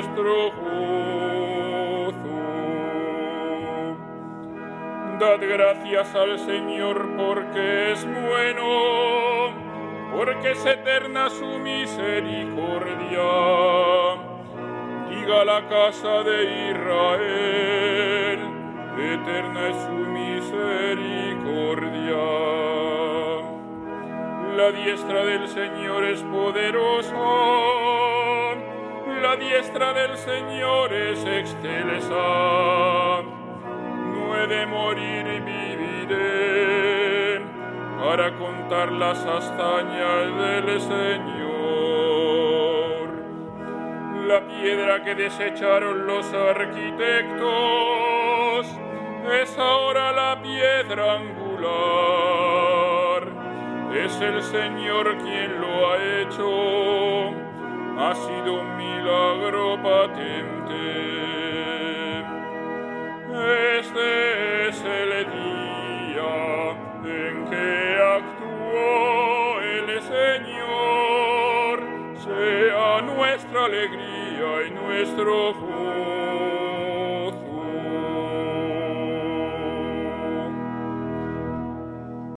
nuestro gozo. Dad gracias al Señor porque es bueno, porque es eterna su misericordia. Diga la casa de Israel, eterna es su misericordia. La diestra del Señor es poderosa, la diestra del Señor es excelsa. No he de morir y viviré para contar las hazañas del Señor. La piedra que desecharon los arquitectos es ahora la piedra angular. Es el Señor quien lo ha hecho, ha sido un milagro patente. Este es el día en que actuó el Señor, sea nuestra alegría y nuestro gozo.